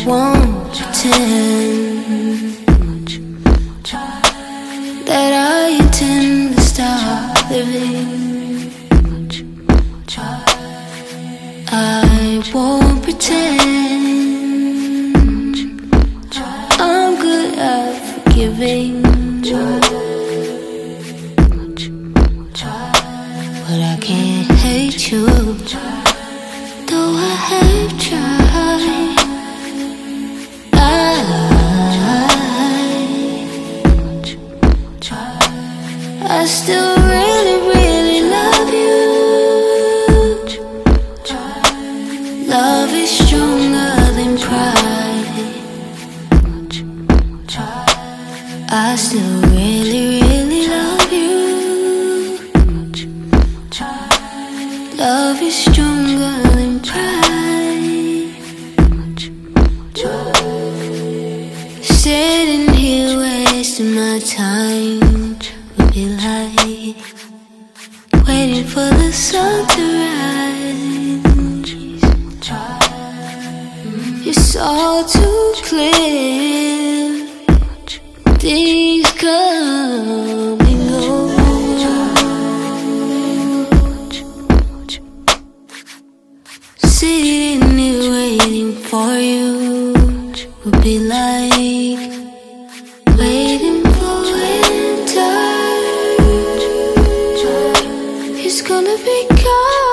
won't pretend that I intend to stop living. I won't pretend I'm good at forgiving, but I can't hate you, though I have tried. I still really, really love you. Love is stronger than pride. I still really, really love you. Love is stronger than pride. Sitting here wasting my time would be like waiting for the sun to rise. It's all too clear. Things come and go. Sitting here waiting for you would be like waiting for winter. It's gonna be cold.